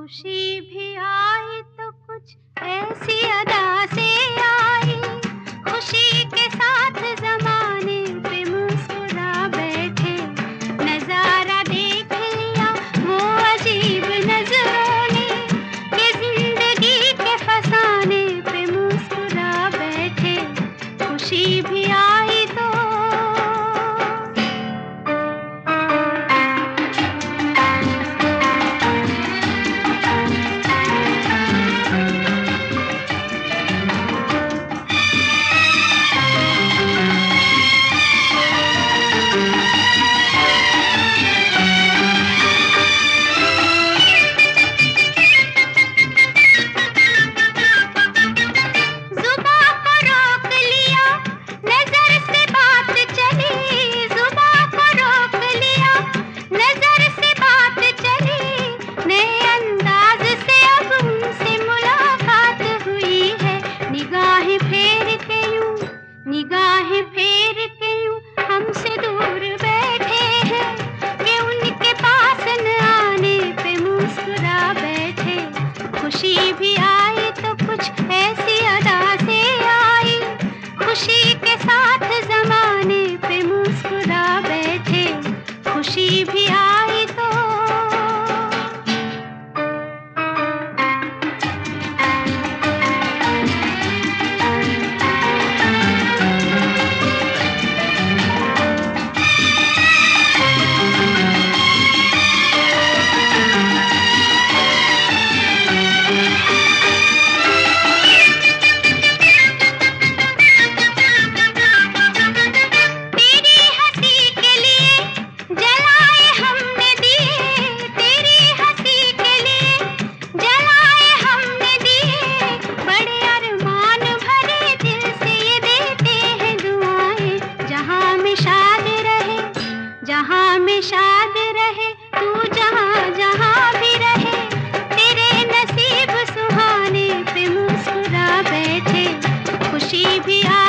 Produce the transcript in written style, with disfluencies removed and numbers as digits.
खुशी भी आई तो कुछ ऐसी अदा से आई, खुशी के साथ जमाने पे मुस्कुरा बैठे। नजारा देख लिया वो अजीब नजरों ने, ये जिंदगी के फसाने पे मुस्कुरा बैठे। खुशी भी आई तो निगाहें फेर के यूं हमसे दूर बैठे हैं, वे उनके पास न आने पे मुस्कुरा बैठे। खुशी भी आई तो कुछ ऐसी अदा से आई, खुशी के साथ जमाने पे मुस्कुरा बैठे। खुशी भी आई तो जहाँ में शाद रहे तू, जहाँ जहाँ भी रहे, तेरे नसीब सुहाने पे मुस्कुरा बैठे। खुशी भी